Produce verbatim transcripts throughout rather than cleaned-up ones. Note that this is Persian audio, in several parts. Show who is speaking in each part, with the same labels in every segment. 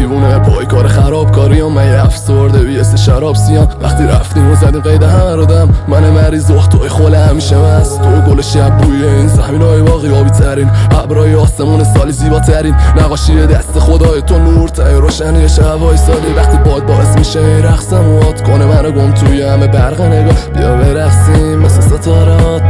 Speaker 1: دیوونه پای کار خرابکاری هم من یه افسرده بیست شراب سیام. وقتی رفتیم و زدیم قید همه رو دم من مریض اختای خوله همیشه مست تو گل شب بوی این زمین های باقی آبی ترین ابرای آسمون سالی زیباترین نقاشی دست خدای تو نور تای روشنی شبای سالی وقتی باد باعث میشه این رقصم وات کنه منو گم توی همه برق نگاه بیا برقصیم مثل ستارات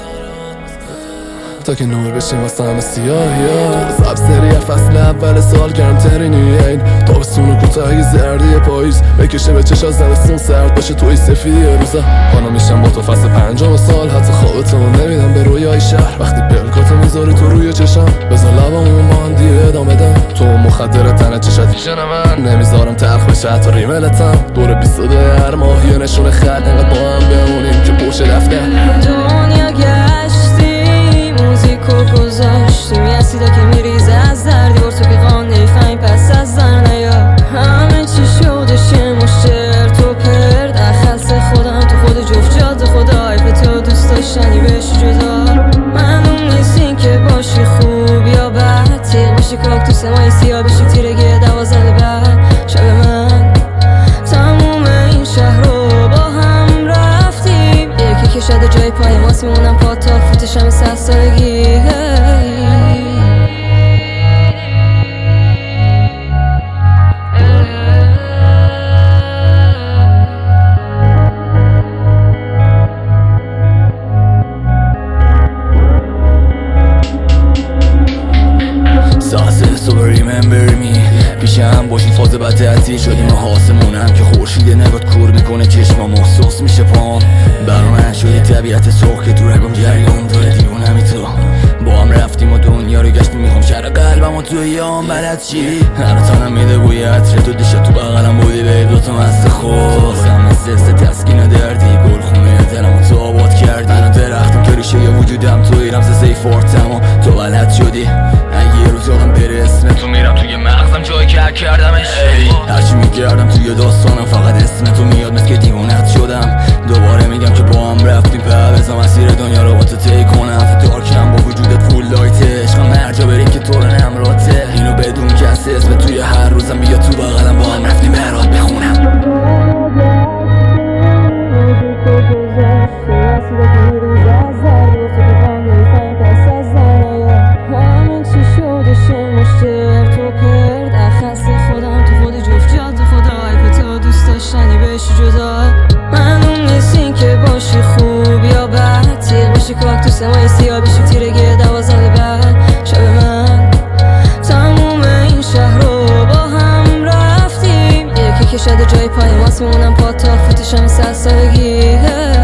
Speaker 1: تا که نور بشیم واسه همه سیاهی ها سبزری فصل اول سال گرمترینی این تابستون و کوتاهی زردی پاییز بکشه به چشا زمستون سرد باشه توی سفیدی روزا خانم میشم با تو فصل پنجم سال حتی خوابتو نمیدم به رویای شهر وقتی پلکاتو میذاری تو روی چشم بذار لبامون با هم دیگه ادامه دم تو مخدر تنه چشت ویژن من نمیذارم تلخ بشه حتی ریملتم دور بیست و دو هر ماه یه نشون خط انقدر با هم بمونیم که پشت دفتر
Speaker 2: دنیا گشتیم موزیکو گذاشتیم یه سیدا که میریزه از در دیوار تو پیغام نمیفهمیم پس از در نیا همه چی شدش یه مشتر تو پرد اخلص خودم تو خود جفت جاده خدا ایف تو دوست داشتنی بهش جدا معلوم نیست این که باشی خوب یا بد تیغ باشی کاک تو سمای سیاه بشی تیرگی دوازده بعد شب من تموم این شهر رو با هم رفتیم یکی که شده جای پای ماست میمونم پا تا فوتشم سه سالگی
Speaker 3: ساسه صبح ریممبر می پیشم باشی فاز بد تعطیل شدیم آسمونم که خورشید نگات کور میکنه چشمام محسوس میشه پام برا من شده طبیعت سرخ که تو رگم جریان داره دیوونمی تو با هم رفتیم و دنیا رو گشتیم میخوام شهر قلبم و توی یام بلد چی هر تانم میده بوی عطر تو دیشب تو بغلم بودی به دوتا مست خود مثل سه تسکین دردی گل خونه دلم و تو آباد کردی منو درختم که ریشه یه وجودم توی رمز سیفورتم و تو بلد شدی اگه یه روز یادم بره اسم تو میرم توی مغزم جایی که حک کردمش هرچی میگردم توی داستانم فقط اسم تو میاد مثل که دیوونت شدم دوباره میگم که با هم رفتیم په بزا مسیر دنیا رو با تو طی کنم دارکم با وجودت فول لایته عشقم هر جا بریم که تو رو نمراته اینو بدون که از اسم توی هر روزم بیا تو بغلم با هم رفتیم برات بخونم
Speaker 2: کاک تو سمای سیاه بشی تیرگی دوازده بعد شب من تموم این شهر رو با هم رفتیم یکی که شده جای پای ماست میمونم پا تا فوتشم سه سالگی